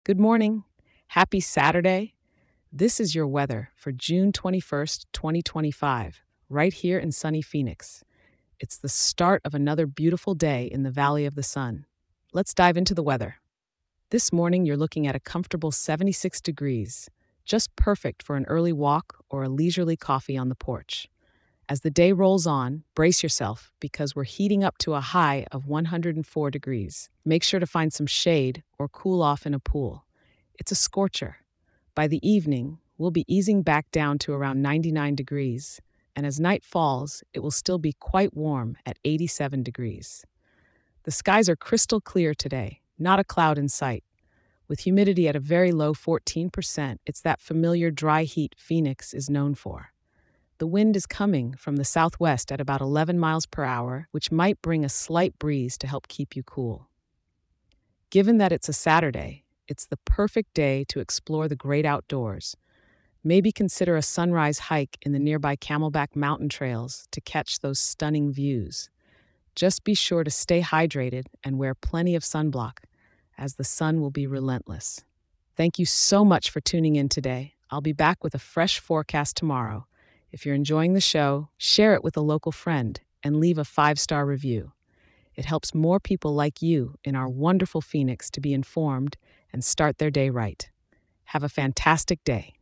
Good morning. Happy Saturday. This is your weather for June 21st, 2025, right here in sunny Phoenix. It's the start of another beautiful day in the Valley of the Sun. Let's dive into the weather. This morning, you're looking at a comfortable 76 degrees, just perfect for an early walk or a leisurely coffee on the porch. As the day rolls on, brace yourself because we're heating up to a high of 104 degrees. Make sure to find some shade or cool off in a pool. It's a scorcher. By the evening, we'll be easing back down to around 99 degrees, and as night falls, it will still be quite warm at 87 degrees. The skies are crystal clear today, not a cloud in sight. With humidity at a very low 14%, it's that familiar dry heat Phoenix is known for. The wind is coming from the southwest at about 11 miles per hour, which might bring a slight breeze to help keep you cool. Given that it's a Saturday, it's the perfect day to explore the great outdoors. Maybe consider a sunrise hike in the nearby Camelback Mountain trails to catch those stunning views. Just be sure to stay hydrated and wear plenty of sunblock, as the sun will be relentless. Thank you so much for tuning in today. I'll be back with a fresh forecast tomorrow. If you're enjoying the show, share it with a local friend and leave a 5-star review. It helps more people like you in our wonderful Phoenix to be informed and start their day right. Have a fantastic day.